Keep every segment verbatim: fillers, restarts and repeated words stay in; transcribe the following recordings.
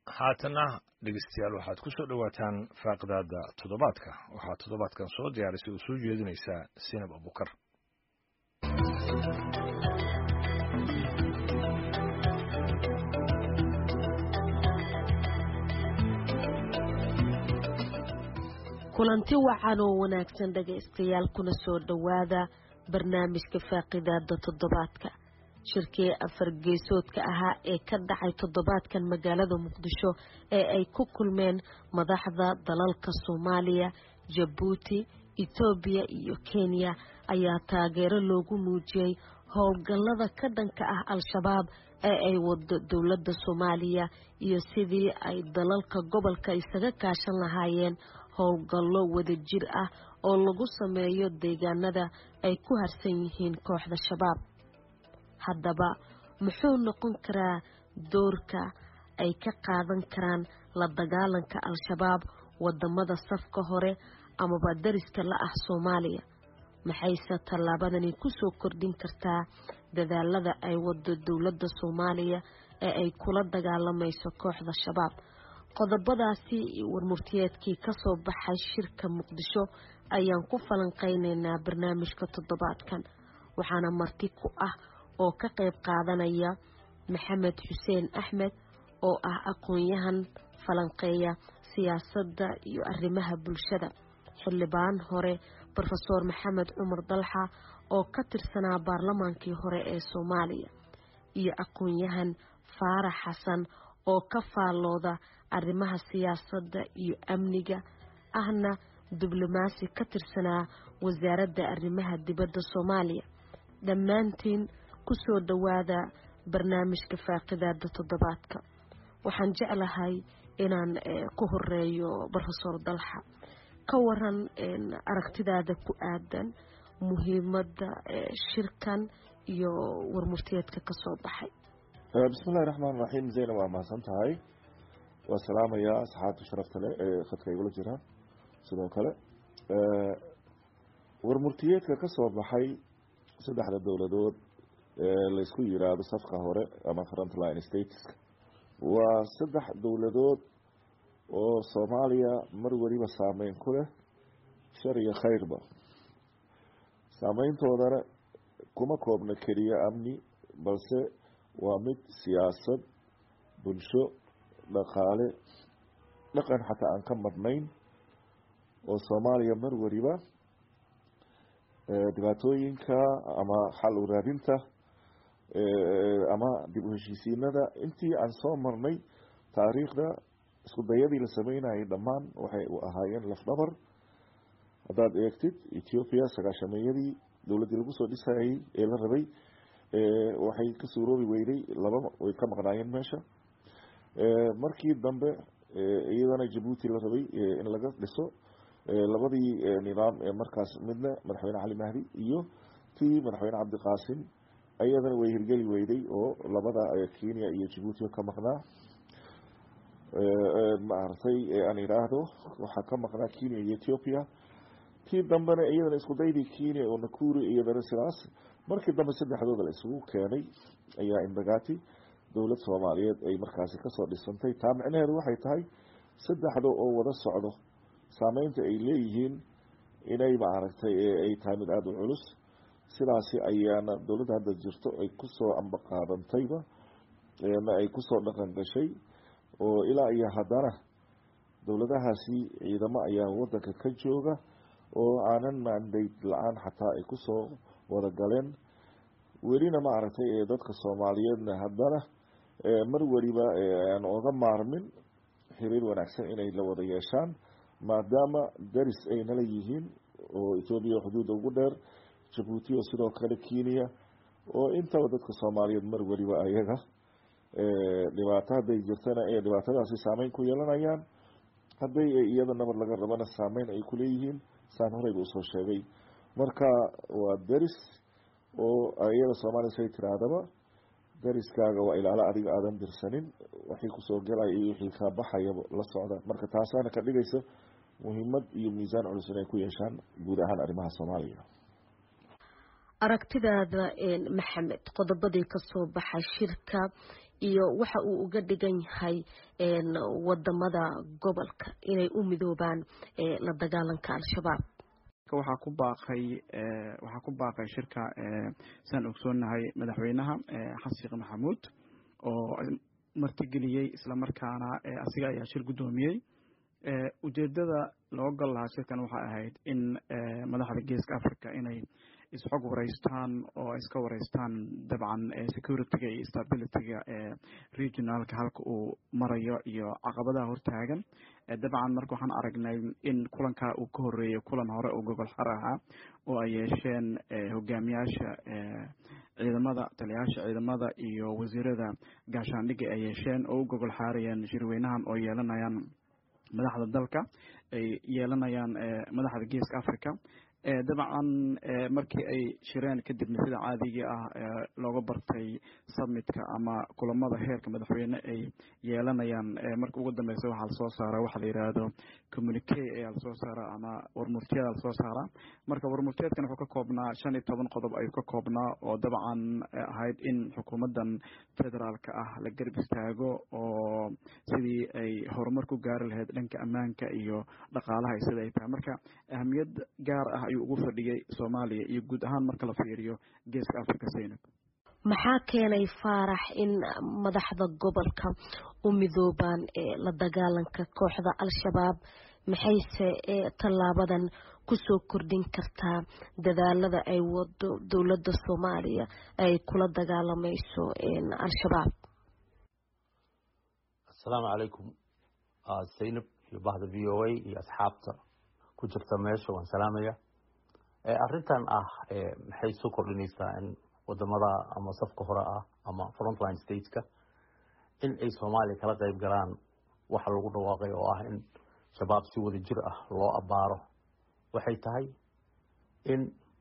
haatana dhegeystayaal waxaad ku soo dhawaataan faaqdaada toddobaadka waxaa toddobaadkan soo diyaarisay oo soo jeedinaysa Sinab Abukar. kulanti wacan oo wanaagsan dhageystayaal kuna soo dhawaada barnaamijka faaqdaada toddobaadka. shirkii afar geesoodka ahaa ee ka dhacay toddobaadkan magaalada Muqdisho ee ay ku kulmeen madaxda dalalka Soomaaliya, Djibouti, Ethiopia iyo Kenya ayaa taageero loogu muujiyay howlgallada ka dhanka ah Al-Shabaab ee ay wado dowladda Soomaaliya iyo sidii ay dalalka gobolka isaga kaashan lahaayeen howlgallo wadajir ah oo lagu sameeyo deegaanada ay ku harsan yihiin kooxda Shabaab. haddaba muxuu noqon karaa doorka ay ka qaadan karaan la dagaalanka Al-Shabaab wadamada safka hore amaba dariska la ah Soomaaliya? maxayse tallaabadani ku soo kordhin kartaa dadaalada ay wado dowladda Soomaaliya ee ay kula dagaalamayso kooxda Shabaab? qodobadaasi warmurtiyeedkii ka soo baxay shirka Muqdisho ayaan ku falanqeynaynaa barnaamijka toddobaadkan. waxaana marti ku ah oo ka qayb qaadanaya Maxamed Xuseen Axmed oo ah aqoon-yahan falanqeeya siyaasadda iyo arrimaha bulshada, xildhibaan hore Professor Maxamed Cumar Dalxa oo ka tirsanaa baarlamaankii hore ee Soomaaliya, iyo aqoon-yahan Faarax Xasan oo ka faallooda arrimaha siyaasadda iyo amniga ahna diblomaasi ka tirsanaa wasaaradda arrimaha dibadda Soomaaliya. dhammaantiin ku soo dhawaada barnaamijka faaqidaada toddobaadka. waxaan jeclahay inaan ku horeeyo Professor Dalxa. ka waran aragtidaada ku aadan muhiimadda shirkan iyo warmurtiyeedka ka soo baxay. bismillahi raxmaani raxiim. Zaynab waa mahadsan tahay. waa salaamayaa asxaabta sharafta leh ee khadka igula jira. sidoo kale warmurtiyeedka ka soo baxay saddexda dowladood ee la isku yiraahdo safka hore ama frontline states waa saddex dowladood oo Soomaaliya mar waliba saameyn ku leh shar iyo khayrba. saameyntoodana kuma koobna keliya amni, balse waa mid siyaasad, bulsho, dhaqaale, dhaqan xataa aan ka madnayn oo Soomaaliya mar waliba dhibaatooyinka ama xal u raadinta ama dib u heshiisiinada intii aan soo marnay taariikhda isku dayadii la sameynayay dhammaan waxay u ahaayeen lafdhabar. haddaad eegtid Ethiopia sagaashameeyadii dowladdii lagu soo dhisayay ee la rabay waxay ka suuroobi weyday, laba way ka maqnaayeen meesha. markii dambe iyadana Djibouti la rabay in laga dhiso labadii nidaam ee markaas midna madaxweyne Cali Mahdi iyo tii madaxweyne Cabdiqaasim ayadana way hirgeli weyday oo labada Kenya iyo Djibouti ka maqnaa. maartay aan iraahdo waxa ka maqnaa Kenya iyo Ethiopia. tii dambena iyadana isku daydii Kenya oo Nakuru iyo Dar es Salaam. markii dambe saddexdooda la isugu keenay ayaa Imbagati dowlad Soomaaliyeed ay markaasi ka soo dhisantay. taa macnaheedu waxay tahay saddexdo oo wada socdo saameynta ay leeyihiin inay maaragtay ay tahay mid aad u culus. sidaasi ayaana dowladda hadda jirto ay ku soo ambaqaadantayba ama ay ku soo dhaqan gashay oo ilaa iyo haddana dowladahaasi ciidamo ayaa wadanka ka jooga oo aanan mandate la-aan xataa ay ku soo wada galeen. welina maaragtay dadka Soomaaliyeedna haddana mar waliba aan oga maarmin xiriir wanaagsan inay la wada yeeshaan maadaama daris ay nala yihiin oo Ethiopia xuduudda ugu dheer, Djibouti oo sidoo kale Kenya oo intaba dadka Soomaaliyeed mar waliba ayaga dhibaato hadday jirtana ee dhibaatadaasi saameyn ku yeelanayaan, hadday iyada nabad laga rabana saameyn ay ku leeyihiin saan horeyba usoo sheegay. marka waa daris oo iyada Soomaaliya say tirahdaba dariskaaga waa ilaala adiga aadan dirsanin, waxay kusoo galaya iyo wixii ka baxaya la socda. marka taasaana ka dhigaysa muhiimad iyo miisaan culus inay ku yeeshaan guud ahaan arrimaha Soomaaliya. aragtidaada Maxamed, qodobadii ka soo baxay shirka iyo waxa uu uga dhigan yahay wadamada gobolka inay u midoobaan la dagaalanka al-shabaab. waxaa ku baaqay waxaa ku baaqay shirka saan ogsoonahay madaxweynaha xasan sheekh maxamuud oo martigeliyey isla markaana asiga ayaa shir guddoomiyey. ujeedada loo gal lahaa shirkan waxay ahayd in madaxda geeska africa inay isxog wareystaan oo iska wareystaan dabcan securityga iyo stabilityga regionalka halka uu marayo iyo caqabadaha hortaagan. dabcan marka waxaan aragnay in kulankaa uu ka horeeyey kulan hore oo gogol xar ahaa oo ay yeesheen hogaamiyaasha ciidamada taliyayaasha ciidamada iyo wasiirada gaashaandhigga ay yeesheen oo u gogol xaarayeen shirweynahan oo yeelanayaan madaxda dalka ay yeelanayaan madaxda geeska africa. dabcan markii ay shireen kadibna sida caadigii ah looga bartay summitka ama kulamada heerka madaxweyne ay yeelanayaan marka ugu dambeysa waxaa lasoo saara waxa la yidhaahdo communique ayaa lasoo saara ama warmurtiyada lasoo saara. marka warmurtiyeedkan wuxuu ka koobnaa shan iyo toban qodob ayuu ka koobnaa oo dabcan ahayd in xukuumaddan federaalka ah la garab istaago oo sidii ay horumar ku gaari lahayd dhanka ammaanka iyo dhaqaalaha sida ay tahay. marka ahamiyad gaar ah ayuu ugu fadhiyey soomaaliya iyo guud ahaan marka la fiiriyo geeska africa. Zainab, maxaa keenay faarax in madaxda gobolka u midoobaan la dagaalanka kooxda al-shabaab? maxayse tallaabadan kusoo kordhin kartaa dadaalada ay wado dowladda soomaaliya ay kula dagaalamayso al-shabaab? assalaamu calaykum Zainab iyo bahda v o a iyo asxaabta ku jirta meesha waan salaamaya. arrintan ah maxay soo kordhinaysaa in wadamada ama safka hore ah ama frontline stateska in ay soomaaliya kala qayb galaan waxa lagu dhawaaqay oo ah in shabaab si wada jir ah loo abaaro. waxay tahay in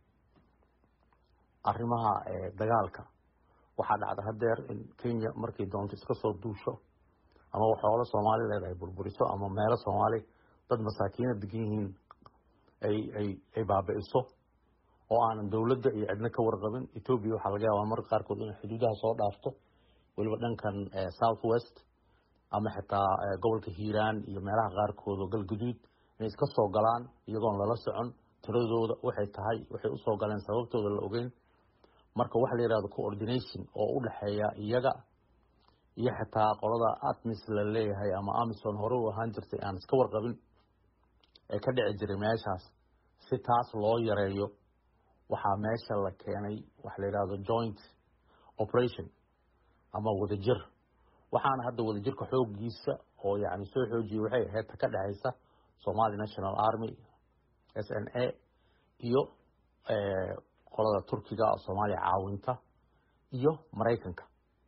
arrimaha dagaalka waxaa dhacda hadeer in Kenya markay doonto iska soo duusho ama waxoola Soomaali leedahay burburiso ama meelo Soomaali dad masaakiina degan yihiin ay ay ay baabi'iso oo aanan dawladda iyo cidna ka warqabin. Ethiopia waxaa laga yaabaa marka qaarkood in xuduudaha soo dhaafto waliba dhankan south west ama xitaa gobolka Hiiraan iyo meelaha qaarkood oo galgaduud inay iska soo galaan iyagoon lala socon tiradooda waxay tahay waxay u soo galeen sababtooda la ogeyn. marka waxa la yiraahdo coordination oo u dhaxeeya iyaga iyo xitaa qolada ATMIS la leeyahay ama AMISOM hore u ahaan jirtay aan iska warqabin ee ka dhici jiray meeshaas si taas loo yareeyo waxaa meesha la keenay waxa la yiraahdo joint operation ama wadajir. waxaana hadda wadajirka xoogiisa oo yaani soo xoojiyay waxay ahayd ka dhaxaysa Somali National Army S N A iyo ee qolada Turkiga oo Soomaaliya caawinta iyo Mareykanka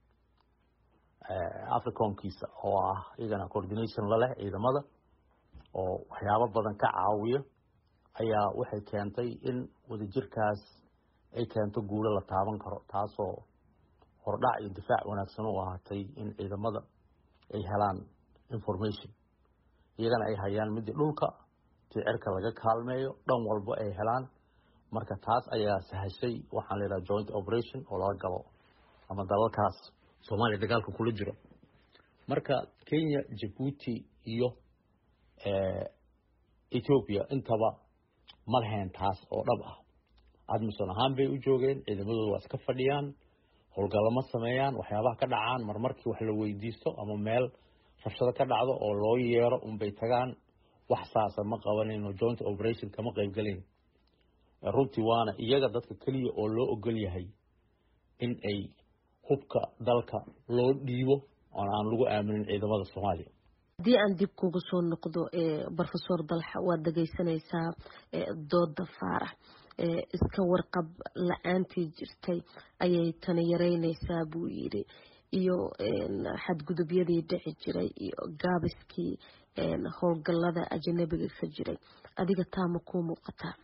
ee Africankiisa oo ah iyagana coordination la leh ciidamada oo waxyaabo badan ka caawiya ayaa waxay keentay in wadajirkaas ay keento guulo la taaban karo taasoo hordhac iyo difaac wanaagsan u ahaatay in ciidamada ay helaan information iyagana ay hayaan mid dhulka ticirka laga kaalmeeyo dhan walba ay helaan. marka taas ayaa sahashay waxaan leeyahay joint operation oo laga galo ama dalalkaas Soomaaliya dagaalka kula jiro. marka Kenya, Djibouti iyo ee Ethiopia intaba ma lahayn taas oo dhab ah. ATMISOM ahaan bay u joogeen ciidamadooda waa iska fadhiyaan howlgalama sameeyaan waxyaabaha ka dhacaan marmarkii wax la weydiisto ama meel rabshado ka dhacdo oo loo yeero un bay tagaan wax saasa ma qabanayno joint operation kama qayb galeen. runtii waana iyaga dadka kaliya oo loo ogol yahay in ay hubka dalka loo dhiibo oo aan lagu aaminin ciidamada Soomaaliya. haddii aan dib kugu soo noqdo Professor Dalxa waad dhageysanaysaa dooda Faarax iska warqab la'aantii jirtay ayay tan yareynaysaa buu yiri iyo xadgudubyadii dhici jiray iyo gaabiskii howlgallada ajnabiga ka jiray adiga taama ku muuqataa?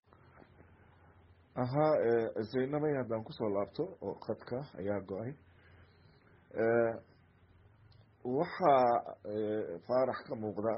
aha Zainabay haddaan kusoo laabto oo qadka ayaa go-ay waxaa Faarax ka muuqda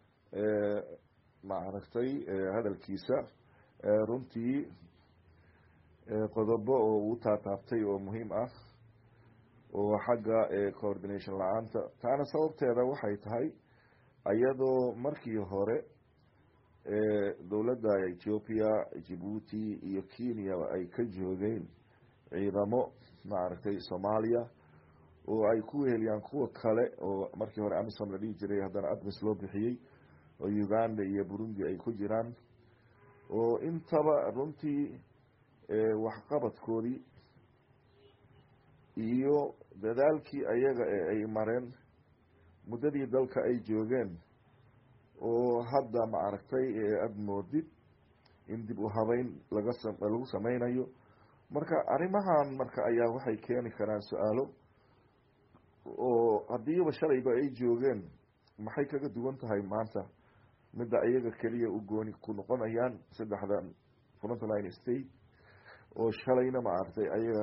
ma aragtay hadalkiisa runtii qodobo oo uu taataabtay oo muhiim ah oo xagga coordination la-aanta. taana sababteeda waxay tahay iyadoo markii hore dowladda Ethiopia, Djibouti iyo Kenya ay ka joogeen ciidamo maaragtay Soomaaliya oo ay ku weheliyaan kuwa kale oo markii hore AMISOM la dhihi jiray haddana ADMIS loo bixiyey oo Uganda iyo Burundi ay ku jiraan, oo intaba runtii waxqabadkoodii iyo dadaalkii ayaga ay mareen muddadii dalka ay joogeen oo hadda maaragtay aad moodid in dib u habeyn laga lagu sameynayo. marka arrimahan marka ayaa waxay keeni karaan su-aalo oo haddiiba shalayba ay joogeen maxay kaga duwan tahay maanta midda iyaga keliya u gooni ku noqonayaan saddexdan frontline state oo shalayna maaragtay ayaga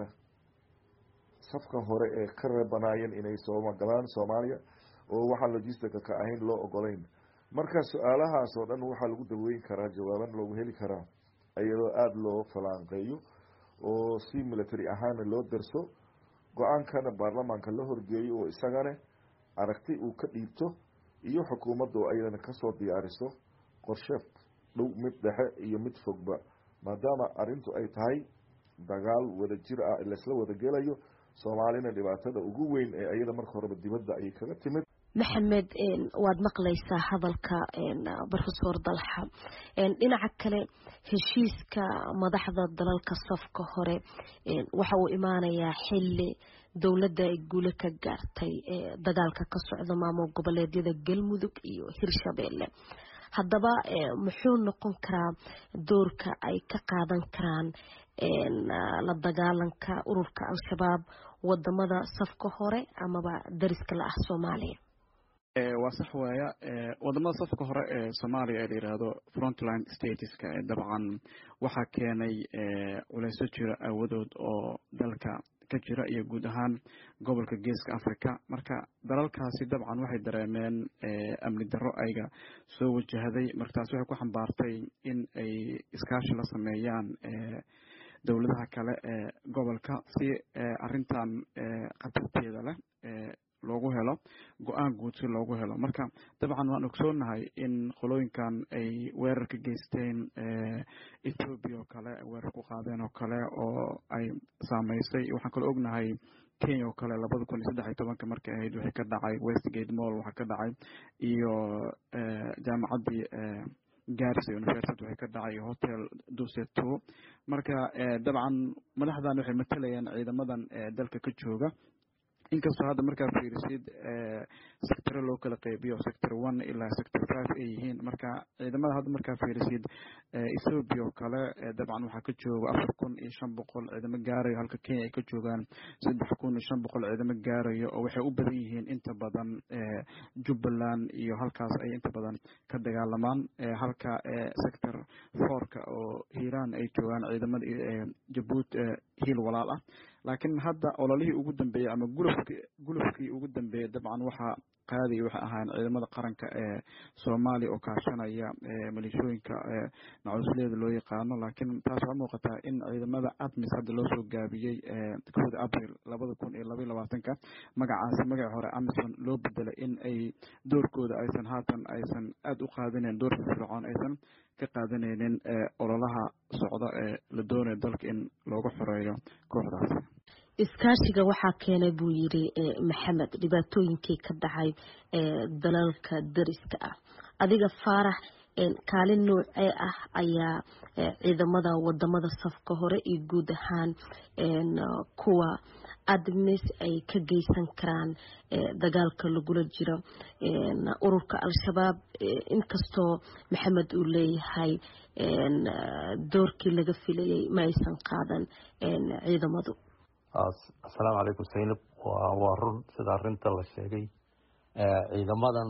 safka hore ee ka reebanaayeen inay soo magalaan Soomaaliya oo waxaan logistica ka ahayn loo ogolayn. marka su-aalahaas oo dhan waxaa lagu daweyn karaa jawaaban loogu heli karaa iyadoo aada loo falanqeeyo oo si military ahaana loo darso, go-aankana baarlamaanka la horgeeyo oo isagana aragti uu ka dhiibto iyo xukuumadda oo ayadana kasoo diyaariso qorshe dhow mid dhexe iyo mid fogba, maadaama arrintu ay tahay dagaal wada jir ah laisla wada gelayo. Soomaalina dhibaatada ugu weyn ee ayada marka horeba dibadda ayay kaga timid. maxamed waad maqlaysaa hadalka professor Dalxa. dhinaca kale heshiiska madaxda dalalka safka hore waxa uu imaanayaa xilli dowladda ay guule ka gaartay dagaalka ka socda maamul goboleedyada Galmudug iyo Hirshabeelle. haddaba muxuu noqon karaa doorka ay ka qaadan karaan la dagaalanka ururka al-shabaab wadamada safka hore amaba dariska la ah Soomaaliya? waa sax weeya wadamada safka hore ee Soomaaliya ee la yiraahdo frontline stateska dabcan waxaa keenay culeysyo jira awadood oo dalka ka jira iyo guud ahaan gobolka Geeska Afrika. marka dalalkaasi dabcan waxay dareemeen amni darro ayga soo wajahday, markaas waxay ku xambaartay in ay iskaashi la sameeyaan dowladaha kale ee gobolka si arintan qatarteeda leh loogu helo go-aan guud si loogu helo. marka dabcan waan ogsoonahay in qolooyinkan ay weerar ka geysteen Ethiopia oo kale, weerar ku qaadeen oo kale oo ay saameysay. waxaan kaloo ognahay Kenya oo kale labada kun iyo saddex iyo tobanka markay ahayd waxay ka dhacay Westgate Mall waxaa ka dhacay iyo jaamacaddii Garissa University waxay ka dhacay hotel Duseto. marka dabcan madaxdan waxay matalayaan ciidamadan dalka ka jooga, inkastoo hadda markaa fiirisid sector loo kala qaybiyo sector one ilaa sector five ay yihiin. marka ciidamada hadda markaa fiirisid Ethiopia oo kale dabcan waxaa ka jooga afar kun iyo shan boqol ciidamo gaarayo, halka Kenya ay ka joogaan saddex kun iyo shan boqol ciidamo gaarayo oo waxay u badan yihiin inta badan Jubbaland iyo halkaas ay inta badan ka dagaalamaan, halka sector four-ka oo Hiiraan ay joogaan ciidamada Djibouti hiil walaal ah. laakiin hadda ololihii ugu dambeeyay ama gulufkii gulufkii ugu dambeeyay dabcan waxaa qaaday waxa ahaan ciidamada qaranka ee Soomaaliya oo kaashanaya milishooyinka nacuusleeda loo yaqaano. laakiin taas waxaa muuqataa in ciidamada ADMIS hadda loo soo gaabiyey kowda Abriil labada kun iyo laba iyo labaatanka magacaasi magaca hore AMISOM loo bedelay in ay doorkooda aysan haatan aysan aad u qaadaneyn, door firfircoon aysan ka qaadanaynin ololaha socda ee la doonayo dalka in looga xoreeyo kooxdaas. iskaashiga waxaa keenay buu yiri maxamed dhibaatooyinkii ka dhacay dalalka dariska ah. adiga Faarax kaalin noocee ah ayaa ciidamada wadamada safka hore iyo guud ahaan kuwa ADMIS ay ka geysan karaan dagaalka lagula jiro ururka al-shabaab, inkastoo maxamed uu leeyahay doorkii laga filayay ma aysan qaadan ciidamadu? assalaamu calaykum Zainab. waa run sida arinta la sheegay ciidamadan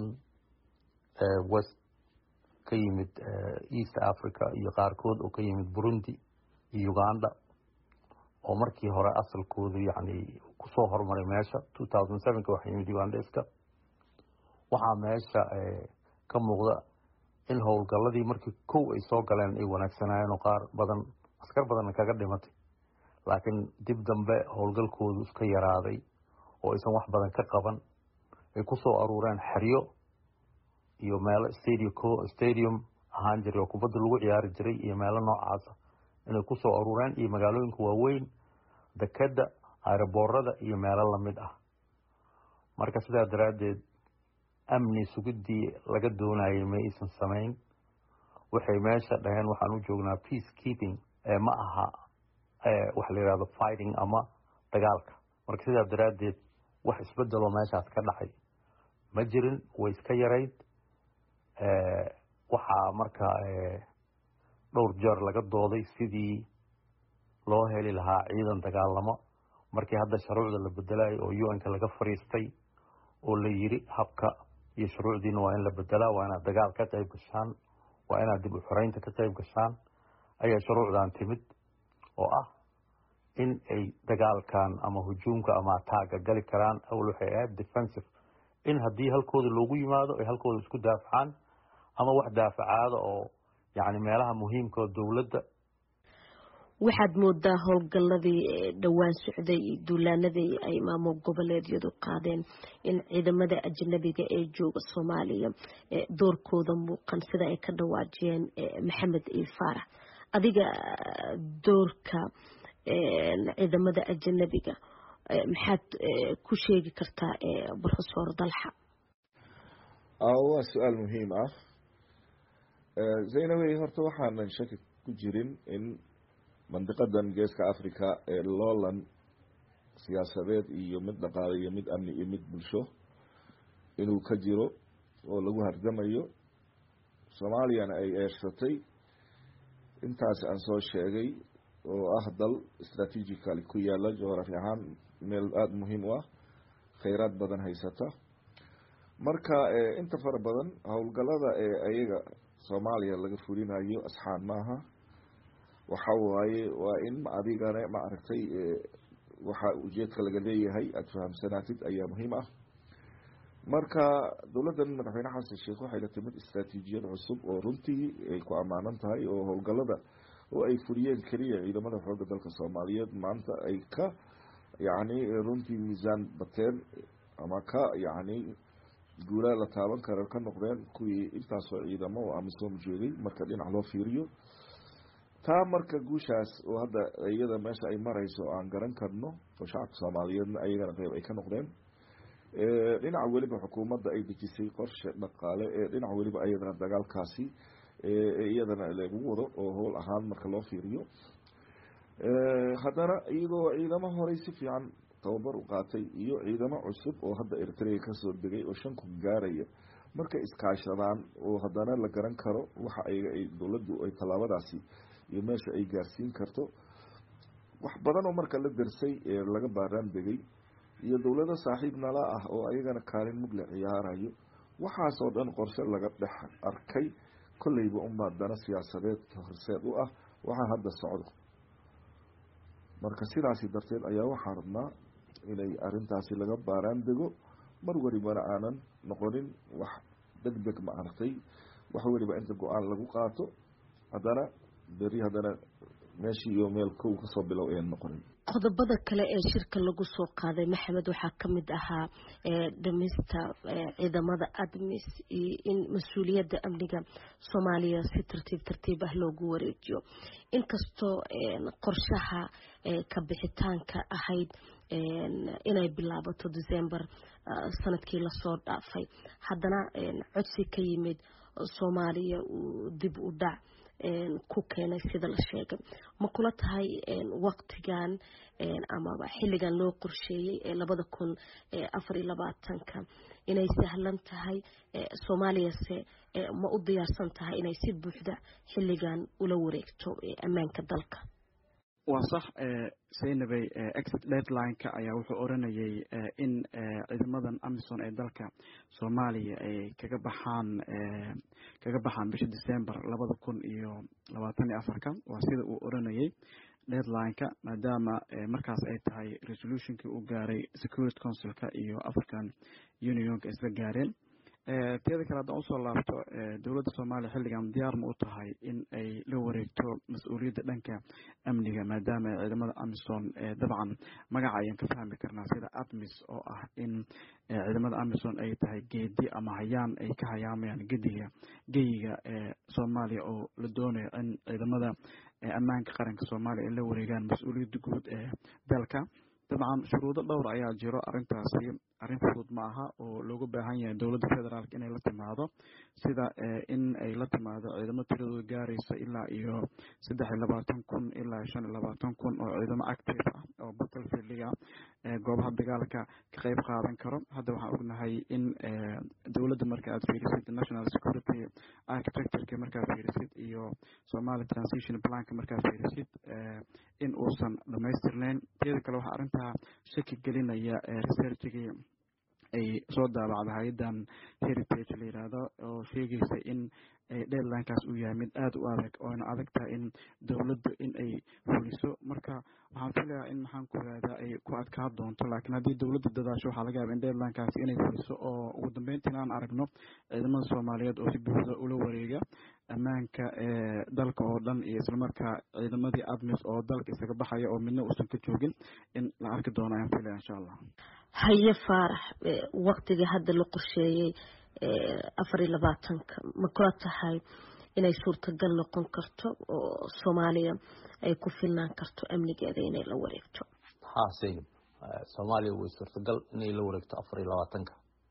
west ka yimid East Africa iyo qaarkood oo ka yimid Burundi iyo Uganda oo markii hore asalkoodu yacni kusoo hormaray meesha two thousand seven-ka waxay yimid Ugandeska. waxaa meesha ka muuqda in howlgalladii markii kow ay soo galeen ay wanaagsanaayeen oo qaar badan askar badan kaga dhimatay, laakiin dib dambe howlgalkoodu iska yaraaday oo aysan wax badan ka qaban ay ku soo aruureen xeryo iyo meelo stadium stadium ahaan jiray oo kubadda lagu ciyaari jiray iyo meelo noocaasa inay ku soo aruureen iyo magaalooyinka waaweyn dekeda aeroboorada iyo meelo lamid ah marka sidaa daraaddeed amni sugidii laga doonayay ma aysan samayn waxay meesha dhaheen waxaan u joognaa peace keeping ee ma aha wax la yidhahdo fighting ama dagaalka marka sidaa daraaddeed wax isbedeloo meeshaas ka dhacay ma jirin way iska yarayd waxaa marka dhowr jeer laga dooday sidii loo heli lahaa ciidan dagaalamo markii hadda shuruucda la bedelayo oo U N-ka laga fariistay oo la yiri habka iyo shuruucdiina waa in la bedelaa waa inaad dagaal ka qayb gashaan waa inaad dib u xoreynta ka qayb gashaan ayaa shuruucdan timid oo ah in ay dagaalkan ama hujuumka ama ataaga gali karaan awal waxay ahayd defensive in haddii halkooda loogu yimaado ay halkooda isku daafacaan ama wax daafacaada oo yacni meelaha muhiimka oo dowladda waxaad moodaa howlgalladii dhowaan socday duulaanadii ay maamul goboleedyadu qaadeen in ciidamada ajnabiga ee jooga Soomaaliya doorkooda muuqan sida ay ka dhawaajiyeen Maxamed iyo Faarax adiga doorka ciidamada ajnabiga maxaad ku sheegi kartaa Professor Dalxa waa su'aal muhiim ah Zainaway horta waxaan shaki ku jirin in mandiqadan geeska Afrika ee loolan siyaasadeed iyo mid dhaqaale iyo mid amni iyo mid bulsho inuu ka jiro oo lagu hardamayo Soomaaliyana ay eersatay intaas aan soo sheegay oo ah dal strategically ku yaala geography ahaan meel aad muhiim u ah kheyraad badan haysata marka inta fara badan howlgallada ee ayaga Soomaaliya laga fulinayo asxaan maaha waxa waaye waa in adigana ma aragtay waxa ujeedka laga leeyahay aad fahamsanaatid ayaa muhiim ah marka dowladdan madaxweyne xasan sheekh waxay la timid istaraatiijiyad cusub oo runtii ay ku amaanan tahay oo howlgallada oo ay fuliyeen kaliya ciidamada xoogga dalka Soomaaliyeed maanta ay ka yacni runtii miisaan bateen ama ka yacni guulaa la taaban karo ka noqdeen kuwii intaasoo ciidamo oo amisom joogay marka dhinac loo fiiriyo taa marka guushaas oo hadda iyada meesha ay marayso aan garan karno oo shacabka Soomaaliyeedna ayagana qayb ay ka noqdeen ee dhinac waliba xukuumadda ay dejisay qorshe dhaqaale ee dhinac waliba ayadana dagaalkaasi ee iyadana lagu wado oo howl ahaan marka loo fiiriyo ee haddana iyadoo ciidamo horey si fiican tababar u qaatay iyo ciidamo cusub oo hadda Eritrea ka soo degay oo shan kun gaaraya marka iskaashadaan oo haddana la garan karo waxa ay ay dawladdu ay talaabadaasi iyo meesha ay gaarsiin karto wax badan oo marka la darsay ee laga baaraan degay iyo dawladda saaxiib nala ah oo ayagana kaalin mug la ciyaarayo waxaas oo dhan qorshe laga dhex arkay kullayba umma dana siyaasadeed horseed u ah waxa hadda socdo marka sidaasi darteed ayaa waxaan rabnaa inay arintaasi laga baaraan dego mar waliba aanan noqonin wax degdeg ma aragtay wax waliba inta go-aan lagu qaato haddana beri haddana meeshii iyo meel kow ka soo bilow ayaan noqonin qodobada kale ee shirka lagu soo qaaday Maxamed waxaa ka mid ahaa dhimista ciidamada admis in mas'uuliyadda amniga Soomaaliya si tartiib tartiib ah loogu wareejiyo inkastoo qorshaha ka bixitaanka ahayd inay bilaabato December sanadkii la soo dhaafay haddana codsi ka yimid Soomaaliya dib u dhac ku keenay sida la sheegay ma kula tahay waqtigan ama xilligan loo qorsheeyay ee labada kun afar iyo labaatanka inay sahlan tahay Soomaaliya se ma u diyaarsan tahay inay si buuxda xilligan ula wareegto ammaanka dalka waa sax Zainabay exit deadline-ka ayaa wuxuu oranayay in ciidamadan Amisom ee dalka Soomaaliya ay kaga baxaan kaga baxaan bisha December labada kun iyo labaatan iyo afar waa sida uu oranayay deadline-ka maadaama markaas ay tahay resolution-kii uu gaaray Security Council-ka iyo African Union-ka isla gaareen teeda kale haddaan usoo laabto dowladda soomaaliya xilligan diyaar ma u tahay in ay la wareegto mas-uuliyadda dhanka amniga maadaama ciidamada amisom dabcan magaca ayaan ka fahmi karnaa sida admis oo ah in ciidamada amisom ay tahay geedi ama hayaan ay ka hayaamayaan gediga geyiga soomaaliya oo la doonayo in ciidamada ammaanka qaranka soomaaliya ay la wareegaan mas-uuliyadda guud ee dalka dabcan shuruudo dhowr ayaa jiro arrintaasi arrin fudud ma aha oo loogu baahan yahay dowladda federaalk inay la timaado sida in ay la timaado ciidamo tiradooda gaaraysa ilaa iyo saddex iyo labaatan kun ilaa shan iyo labaatan kun oo ciidamo active ah oo battlefieldiga goobaha dagaalka ka qayb qaadan karo hadda waxaan ognahay in dowladda marka aad fiirisid national security architectureka markaad fiirisid iyo somali transition planka markaad fiirisid in uusan dhamaystirnayn teeda kale waxaa arrintaa shaki gelinaya researchigii ay soo daabacda hay-adan heritage la yidhaahdo oo sheegaysa in deadlinekaas uu yahay mid aada u adag oona adag tahay in dowladdu in ay fuliso marka waxaan filayaa in maxaan ku irahdaa ay ku adkaa doonto laakiin haddii dowladda dadaasho waxaa laga yaaba in deadlinekaasi inay fuliso oo ugu dambeyntiina aan aragno ciidamada soomaaliyeed oo si buuxda ula wareega ammaanka dalka oo dhan iyo islamarkaa ciidamadii admis oo dalka isaga baxaya oo midna uusan ka joogin in la arki doono ayaan filaya insha allah. haye faarax waqtigii hadda la qorsheeyey afar iyo labaatanka ma kula tahay inay suurtagal noqon karto oo soomaaliya ay ku filnaan karto amnigeeda inay la wareegto? haa sayid soomaaliya way suurtagal inay la wareegto afar iyo labaatanka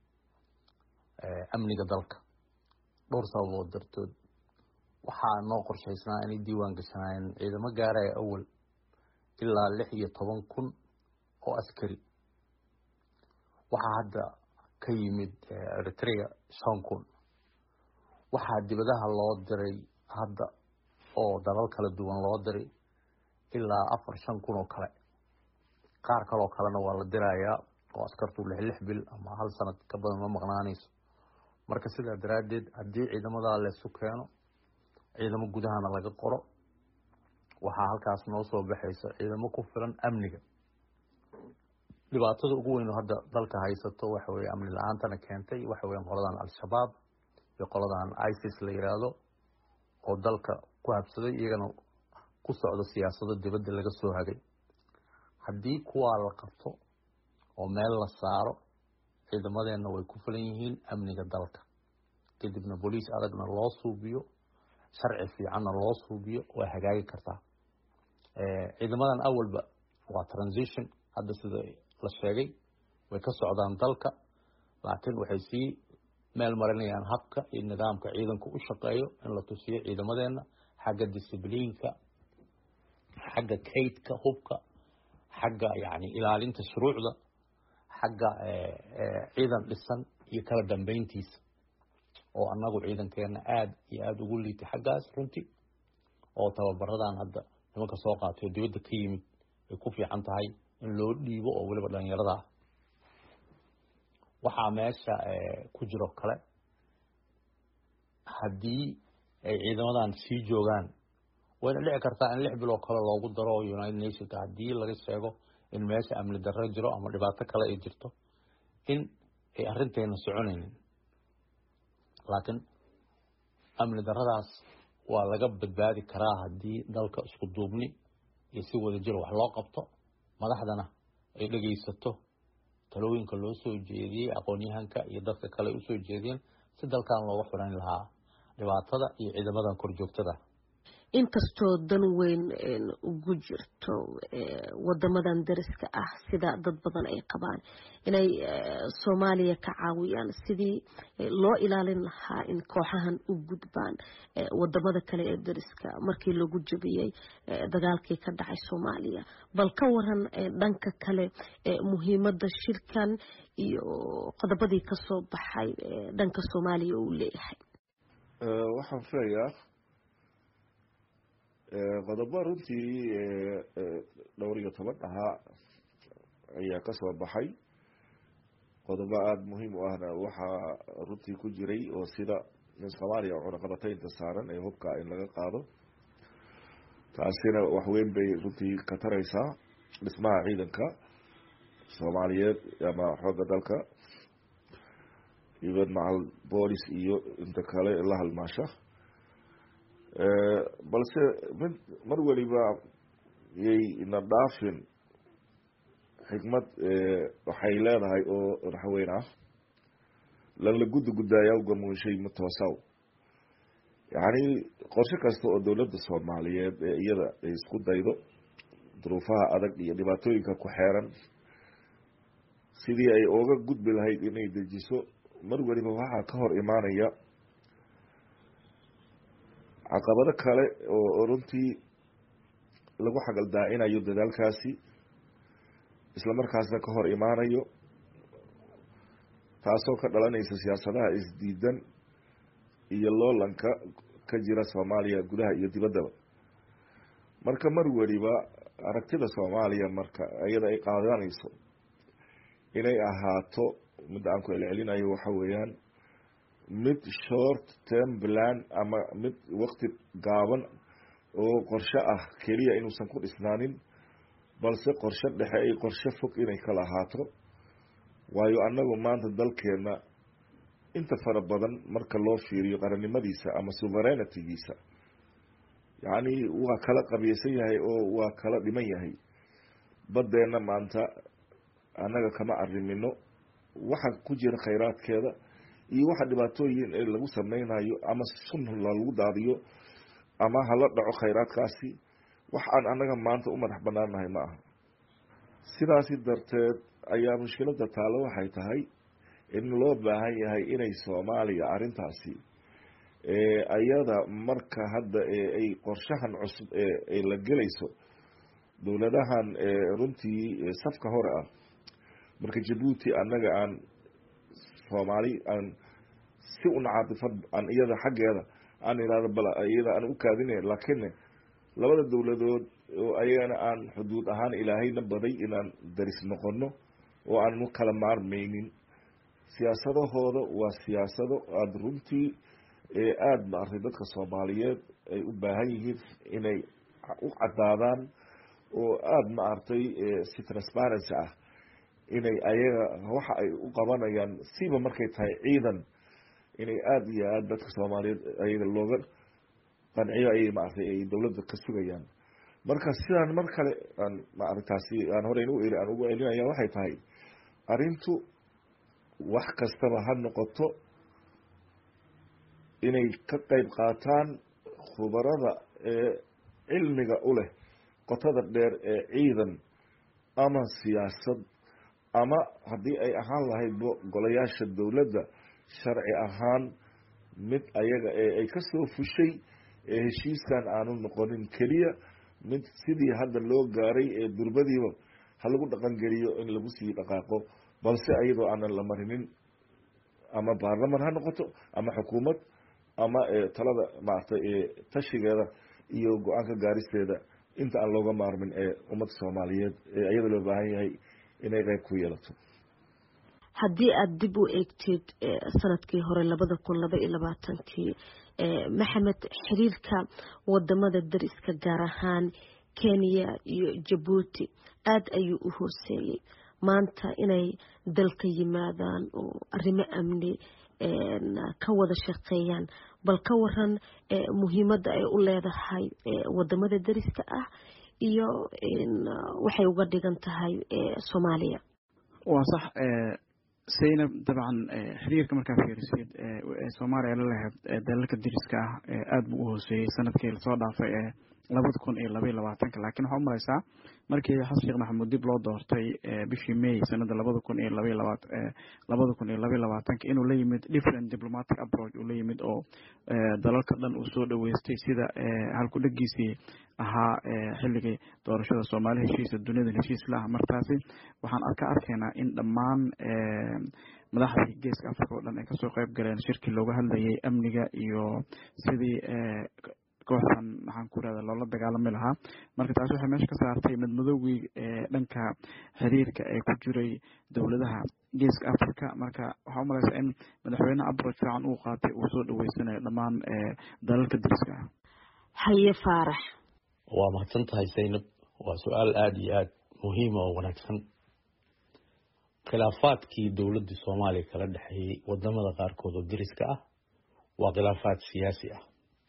amniga dalka dhowr sababood dartood waxaa noo qorshaysnaa inay diiwaan gashanaayeen ciidamo gaaraya awal ilaa lix iyo toban kun oo askari waxaa hadda ka yimid eritrea shan kun waxaa dibadaha loo diray hadda oo dalal kala duwan loo diray ilaa afar shan kun oo kale qaar kaloo kalena waa la dirayaa oo askartu lix lix bil ama hal sanad ka badan ma maqnaanayso marka sidaa daraaddeed haddii ciidamadaa laysu keeno ciidamo gudahana laga qoro waxaa halkaas noo soo baxaysa ciidamo ku filan amniga dhibaatada ugu weyn oo hadda dalka haysato waxa weeye amni la-aantana keentay waxa weeyaan qoladan al-shabaab iyo qoladan isis la yiraahdo oo dalka ku habsaday iyagana ku socdo siyaasado dibadda laga soo hagay haddii kuwaa la qabto oo meel la saaro ciidamadeenna way ku filan yihiin amniga dalka kadibna booliis adagna loo suubiyo sharci fiicanna loo suubiyo way hagaagi kartaa ciidamadan awalba waa transition hadda sida la sheegay way ka socdaan dalka laakiin waxay sii meel marinayaan habka iyo nidaamka ciidanku u shaqeeyo in la tusiyo ciidamadeena xagga discibliinka xagga kaydka hubka xagga yani ilaalinta shuruucda xagga ciidan dhisan iyo kala dambeyntiisa oo annagu ciidankeena aada iyo aada ugu liitay xaggaas runtii oo tababaradan hadda nimanka soo qaatay oo dibadda ka yimid ay ku fiican tahay in loo dhiibo oo weliba dhalinyarada ah waxaa meesha ku jiro kale haddii ay ciidamadan sii joogaan wayna dhici kartaa in lix biloo kale loogu daro united nationka haddii laga sheego in meesha amni darro jiro ama dhibaato kale ay jirto in ay arrinteena soconaynin laakiin amni darradaas waa laga badbaadi karaa haddii dalka isku duubni iyo si wada jiro wax loo qabto madaxdana ay dhegaysato talooyinka loo soo jeediyey aqoon-yahanka iyo dadka kale ay usoo jeediyeen si dalkan looga xurayn lahaa dhibaatada iyo ciidamadan korjoogtada inkastoo dan weyn ugu jirto wadamadan dariska ah sida dad badan ay qabaan inay Soomaaliya ka caawiyaan sidii loo ilaalin lahaa in kooxahan u gudbaan wadamada kale ee dariska markii lagu jabiyay dagaalkii ka dhacay Soomaaliya bal ka waran dhanka kale muhiimada shirkan iyo qodobadii ka soo baxay dhanka Soomaaliya uu leeyahay waxaan filayaa qodobo runtii dhowr iyo toban ahaa ayaa kasoo baxay qodobo aada muhiim u ahna waxaa runtii ku jiray oo sida in Soomaaliya cunaqabataynta saaran ee hubka in laga qaado taasina wax weyn bay runtii ka taraysaa dhismaha ciidanka Soomaaliyeed ama xoogga dalka even macal boolis iyo inta kale la halmaasha balse mid mar waliba yay ina dhaafin xikmad waxay leedahay oo raxweyn ah lala gudda guddaayaa ugamuushay matoosaw yacni qorshe kasta oo dowladda soomaaliyeed ee iyada ay isku daydo duruufaha adag iyo dhibaatooyinka ku xeeran sidii ay ooga gudbi lahayd inay dejiso mar waliba waxaa ka hor imaanaya caqabado kale oo runtii lagu xagaldaacinayo dadaalkaasi isla markaasna ka hor imaanayo taasoo ka dhalanaysa siyaasadaha isdiidan iyo loolanka ka jira soomaaliya gudaha iyo dibaddaba marka mar waliba aragtida soomaaliya marka iyada ay qaadanayso inay ahaato midda aan ku celcelinayo waxa weeyaan mid short term plan ama mid waqti gaaban oo qorshe ah keliya inuusan ku dhisnaanin balse qorshe dhexe ay qorshe fog inay kala ahaato waayo annagu maanta dalkeena inta fara badan marka loo fiiriyo qarannimadiisa ama sovereignity-giisa yacni waa kala qabyeysan yahay oo waa kala dhiman yahay baddeena maanta annaga kama arrimino waxa ku jira khayraadkeeda iyo waxa dhibaatooyin ee lagu sameynayo ama sun lagu daadiyo ama hala dhaco khayraadkaasi wax aan annaga maanta u madax banaanahay ma aha sidaasi darteed ayaa mushkiladda taalo waxay tahay in loo baahan yahay inay soomaaliya arrintaasi ayada marka hadda ay qorshahan cusub ee la gelayso dowladahan runtii safka hore ah marka jabuuti annaga aan soomaali aan si un caatifad aan iyada xaggeeda aan iraado bal iyada aan u kaadine laakiin labada dowladood oo ayagana aan xuduud ahaan ilaahayna baday inaan daris noqono oo aan u kala maarmaynin siyaasadahooda waa siyaasado aada runtii aada maartay dadka soomaaliyeed ay u baahan yihiin inay u caddaadaan oo aada maartay si transparency ah inay ayaga waxa ay u qabanayaan siba markay tahay ciidan inay aada iyo aada dadka soomaaliyeed ayaga looga qanciyo ayay maartay ay dowladda ka sugayaan marka sidaan mar kale aan maaragtaasi aan horeyn u eri aan ugu celinaya waxay tahay arrintu wax kastaba ha noqoto inay ka qayb qaataan khubarada ee cilmiga u leh qotada dheer ee ciidan ama siyaasad ama haddii ay ahaan lahaydba golayaasha dowladda sharci ahaan mid ayaga ee ay ka soo fushay ee heshiiskan aanu noqonin keliya mid sidii hadda loo gaaray ee durbadiiba ha lagu dhaqangeliyo in lagu sii dhaqaaqo balse ayadoo aanan la marinin ama baarlaman ha noqoto ama xukuumad ama talada maaragtay tashigeeda iyo go-aanka gaaristeeda inta aan looga maarmin ee ummadda soomaaliyeed ee iyada loo baahan yahay inay qayb ku yeelato haddii aada dib u eegtid sanadkii hore labada kun laba iyo labaatankii maxamed xiriirka wadamada dariska gaar ahaan kenya iyo jabuuti aada ayuu u hooseeyey maanta inay dalka yimaadaan oo arrimo amni ka wada shaqeeyaan bal ka waran muhiimadda ay u leedahay wadamada dariska ah iyo waxay uga dhigan tahay soomaaliya waa sax saynab dabcan xiriirka markaa fiirisid soomaaliya la lahayd dalalka dariska ah aada buu u hooseeyey sanadkii lasoo dhaafay ee labada kun iyo laba iyo labaatanka laakiin waxaa umalaysaa markii xasan sheekh maxamuud dib loo doortay bishii may sanada labada kun iyo laba iyo labaat labada kun iyo laba iyo labaatanka inuu la yimid different diplomatic approach uu la yimid oo dalalka dhan uu soo dhaweystay sida halku dhagiisii ahaa xilligii doorashada soomaali heshiisa duniyada heshiis laah markaasi waxaan arka arkaynaa in dhammaan madaxdii geeska africa oo dhan ay kasoo qayb galeen shirkii looga hadlayay amniga iyo sidii kooxdan maxaan ku irahda loola dagaalami lahaa marka taasi waxay meesha ka saartay madmadowgii dhanka xiriirka ee ku jiray dowladaha geeska africa marka waxaa umalaysaa in madaxweyne approach fiican uu qaatay uu soo dhaweysanayo dhammaan dalalka dariska ah haye faarax waa mahadsan tahay saynab waa su-aal aada iyo aada muhiima oo wanaagsan khilaafaadkii dowladda Soomaaliya kala dhaxeeyay wadamada qaarkood oo deriska ah waa khilaafaad siyaasi ah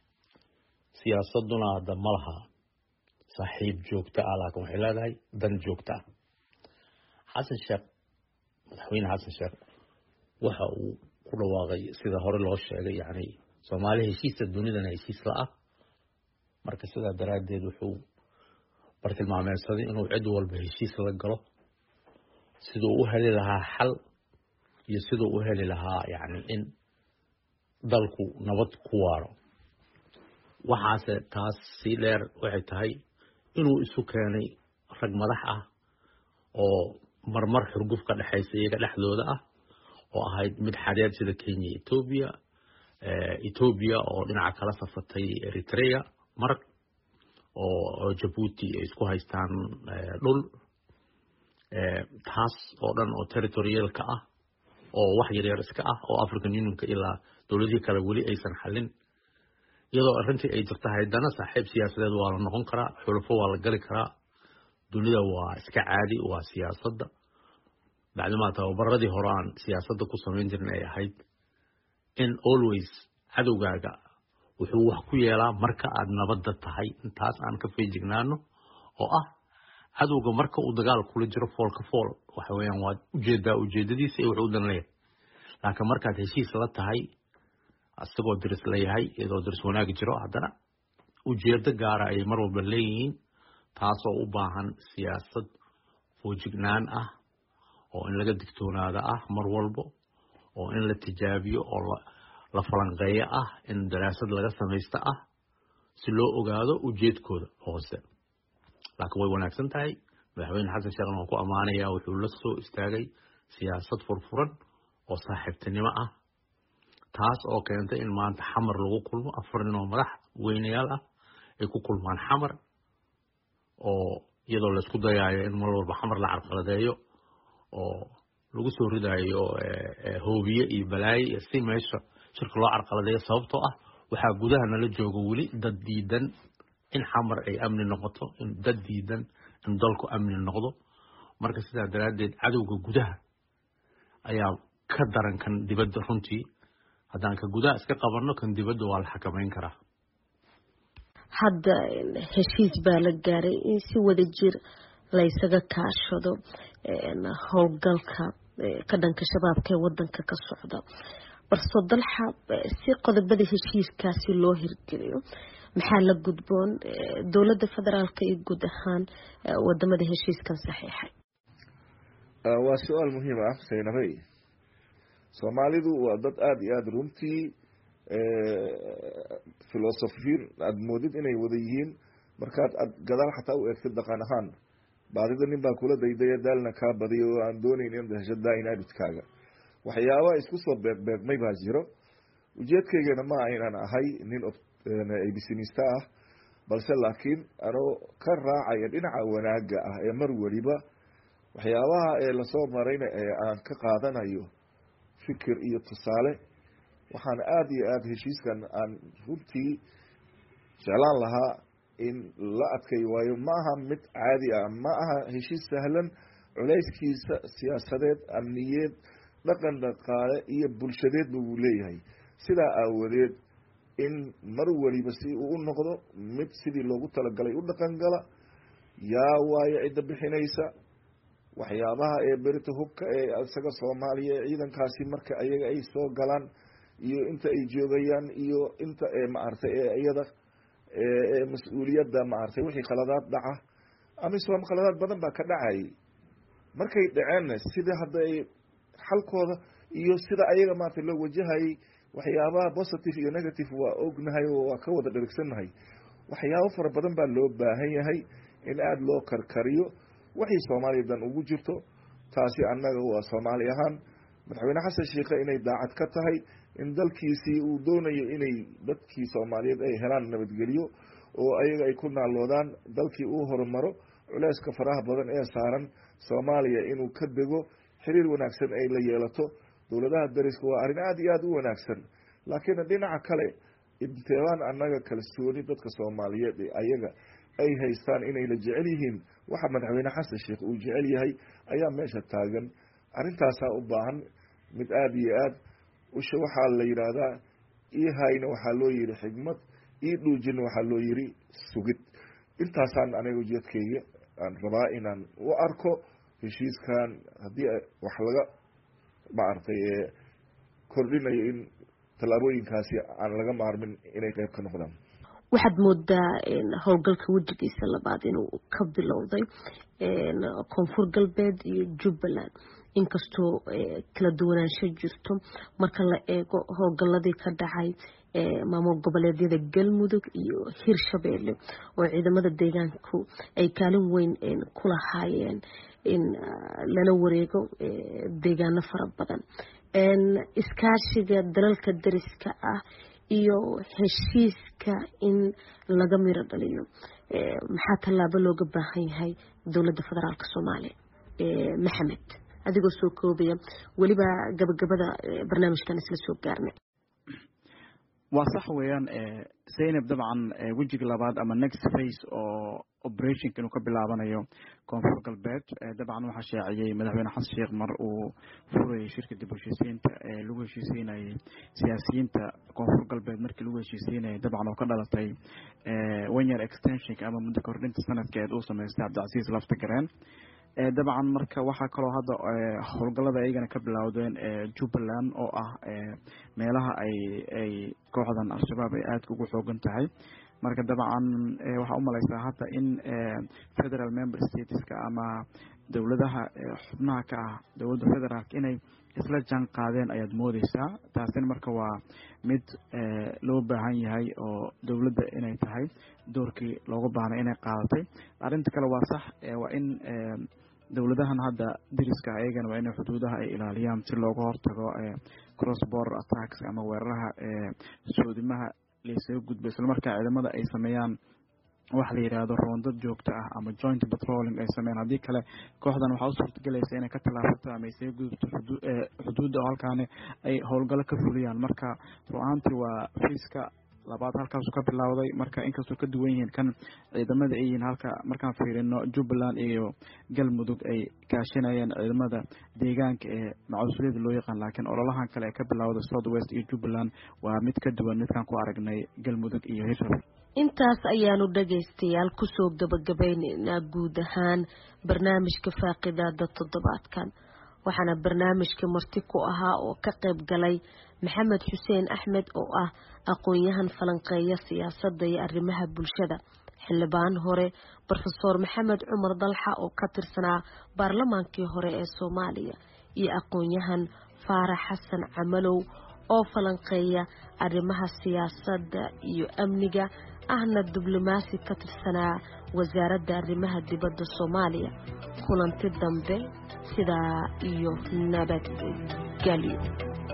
siyaasaduna hadda ma laha saaxiib joogta ah laakiin waxay leedahay dan joogta ah xasan sheekh madaxweyne xasan sheekh waxa uu ku dhawaaqay sida hore loo sheegay yani Soomaaliya heshiiska dunidana heshiis la ah marka sida daraadeed wuxuu bartilmaameedsaday inuu cid walba heshiis la galo sidoo u heli lahaa xal iyo sidoo u heli lahaa yani in dalku nabad ku waaro waxaase taas si dheer waxay tahay inuu isu keenay rag madax ah oo marmar xurguf ka dhaxaysa iyaga dhexdooda ah oo ahayd mid xadeed sida Kenya Ethiopia ee Ethiopia oo dhinaca kala safatay Eritrea mar oo Djibouti ay isku haystaan dhul ee taas oo dhan oo territorial ka ah oo wax yar yar iska ah oo African Union ka ilaa dawladii kale wali aysan xalin iyadoo arrintii ay jirto haydana saaxiib siyaasadeed waa la noqon karaa xulufo waa la gali karaa dunida waa iska caadi waa siyaasadda bacdama tababaradii hore aan siyaasadda ku samayn jirnay ay ahayd in always cadowgaaga wuxuu wax ku yeelaa marka aad nabadda tahay intaas aan ka feejignaano oo ah cadowga marka uu dagaal kula jiro fool ka fool waxa weeyaan waa ujeedaa ujeedadiisa iyo wuxuu dan leeyahay laakiin markaad heshiis la tahay asagoo diris leeyahay iyadoo diris wanaag jiro haddana ujeedo gaara ay mar walba leeyihiin taasoo u baahan siyaasad foojignaan ah oo in laga digtoonaada ah mar walba oo in la tijaabiyo oo la la falanqeeyo ah in daraasad laga samaysto ah si loo ogaado ujeedkooda hoose laakiin way wanaagsan tahay madaxweyne xasan sheekh oo ku amaanaya wuxuu la soo istaagay siyaasad furfuran oo saaxiibtinimo ah taas oo keentay in maanta xamar lagu kulmo afar nin oo madax weynayaal ah ay ku kulmaan xamar oo iyadoo la isku dayayo in mar walba xamar la carqaladeeyo oo lagu soo ridayo hoobiye iyo balaayo si meesha shirka loo carqaladeeyo sababtoo ah waxaa gudaha nala jooga weli dad diidan in xamar ay amni noqoto in dad diidan in dalku amni noqdo marka sidaa daraadeed cadowga gudaha ayaa ka daran kan dibadda runtii haddaan ka gudaha iska qabanno kan dibadda waa la xakameyn karaa hadda heshiis baa la gaaray in si wada jir la isaga kaashado howlgalka ka dhanka shabaabka ee wadanka ka socda balse dalxa si qodobada heshiiskaasi loo hirgeliyo maxaa la gudboon dowladda federaalka iyo guud ahaan wadamada heshiiskan saxiixay waa su-aal muhiim ah saynabay Soomaalidu waa dad aad iyo aad runtii filosofiin aad moodid inay wada yihiin markaad aad gadaal xataa u eegtid dhaqan ahaan baadida nin baa kula daydaya daalna kaa badiyo oo aan doonayn in dahshadaa in abidkaaga waxyaaba isku soo beegbeegmay baa jiro ujeedkaygana ma inaan ahay nin abcnista ah balse laakiin anoo ka raacaya dhinaca wanaaga ah ee mar waliba waxyaabaha ee lasoo marayna ee aan ka qaadanayo fikir iyo tusaale waxaan aad iyo aad heshiiskan aan runtii jeclaan lahaa in la adkay waayo ma aha mid caadi ah ma aha heshiis sahlan culayskiisa siyaasadeed amniyeed dhaqan dhaqaale iyo bulshadeedba wuu leeyahay sidaa aawadeed in mar waliba si uu u noqdo mid sidii loogu talagalay u dhaqan gala yaa waayo cidda bixinaysa waxyaabaha ee berita hubka ee isaga Soomaaliya ee ciidankaasi marka ayaga ay soo galaan iyo inta ay joogayaan iyo inta ee maartay ee iyada ee mas'uuliyadda maartay wixii qaladaad dhaca ama soo qaladaad badan baa ka dhacay markay dhaceen sida hadda ay xalkooda iyo sida ayaga maartay loo wajahay waxyaabaha positive iyo negative waa ognahay oo waa ka wada dhirgsanahay waxyaabo fara badan baa loo baahan yahay in aad loo karkariyo waxay Soomaaliya dan ugu jirto taasi annaga waa Soomaali ahaan madaxweyne xasan sheekh inay daacad ka tahay in dalkiisii uu doonayo inay dadkii Soomaaliyeed ay helaan nabadgelyo oo ayaga ay ku naaloodaan dalkii uu horumaro culayska faraha badan ee saaran Soomaaliya inuu ka dego xiriir wanaagsan ay la yeelato dowladaha dariska waa arrin aad iyo aad u wanaagsan laakiin dhinaca kale inteebaan annaga kalsooni dadka Soomaaliyeed ayaga ay haystaan inay la jecel yihiin waxa madaxweyne xasan sheekh uu jecel yahay ayaa meesha taagan arrintaasaa u baahan mid aada iyo aad usha waxaa la yidhaahdaa ii hayna waxaa loo yidhi xigmad, ii dhuujina waxaa loo yidhi sugid. intaasaan aniga ujeedkayga aan rabaa inaan u arko heshiiskan haddii wax laga maaragtay kordhinayo in tallaabooyinkaasi aan laga maarmin inay qayb ka noqdaan. waxaad moodaa howlgalka wejigiisa labaad inuu ka bilowday koonfur galbeed iyo jubbaland, inkastoo kala duwanaansho jirto marka la eego howlgaladii ka dhacay maamul goboleedyada galmudug iyo hirshabeelle oo ciidamada deegaanku ay kaalin weyn ku lahaayeen in lala wareego deegaano fara badan. iskaashiga dalalka dariska ah iyo heshiiska in laga miro dhaliyo, maxaa tallaabo looga baahan yahay dowladda federaalka soomaaliya? maxamed, adigoo soo koobaya, weliba gabagabada barnaamijkan isla soo gaarnay. waa sax weeyaan Zainab, dabcan wejiga labaad ama next phase oo operationka inuu ka bilaabanayo koonfur galbeed, dabcan waxaa shaaciyey madaxweyne xasan sheekh mar uu furayay shirka dib u heshiisiinta ee lagu heshiisiinayay siyaasiyiinta koonfur galbeed. markii lagu heshiisiinayay dabcan oo ka dhalatay one year extensionka ama muddo kordhinta sanadkeed uu samaystay cabdicasiis laftagareen. dabcan marka waxaa kaloo hadda howlgallada ayagana ka bilowdeen jubbaland oo ah meelaha ay ay kooxdan al-shabaab ay aadka ugu xoogan tahay. marka dabcan waxaa u malaysaa hadda in federal member stateska ama dowladaha xubnaha ka ah dowladda federaalka inay isla jaan qaadeen ayaad moodeysaa. taasina marka waa mid loo baahan yahay oo dowladda inay tahay doorkii looga baahnay inay qaadatay. arrinta kale waa sax, waa in dowladahan hadda dariska ayagana waa inay xuduudaha ay ilaaliyaan si looga hortago cross border attacks ama weeraraha soodimaha laysaga gudbo, isla markaa ciidamada ay sameeyaan wax la yidhaahdo roondad joogto ah ama joint patrolling ay sameeyaan. haddii kale kooxdan waxaa u suurtagelaysa inay ka tallaafato ama isaga gudubto xuduudda oo halkaani ay howlgallo ka fuliyaan. marka ru-aantii waa fiiska labaad halkaasu ka bilowday. marka inkastoo ka duwan yihiin kan ciidamada ay yihiin halka markaan fiirino jubbaland iyo galmudug ay kaashanayeen ciidamada deegaanka ee macuusuliyada loo yaqaan, laakiin ololahan kale ee ka bilowda south west iyo jubbaland waa mid ka duwan midkaan ku aragnay galmudug iyo hirshabelle. intaas ayaanu dhagaystayaal kusoo gabagabaynaynaa guud ahaan barnaamijka faaqidaada toddobaadkan. waxaana barnaamijka marti ku ahaa oo ka qayb galay maxamed xuseen axmed oo ah aqoon-yahan falanqeeya siyaasadda iyo arrimaha bulshada, xildhibaan hore brofesor maxamed cumar dalxa oo ka tirsanaa baarlamaankii hore ee soomaaliya, iyo aqoon-yahan faarax xasan camalow oo falanqeeya arrimaha siyaasadda iyo amniga, ahna diblomaasi ka tirsanaa wasaaradda arrimaha dibadda soomaaliya. kulanti dambe sidaa iyo nabadgelyo.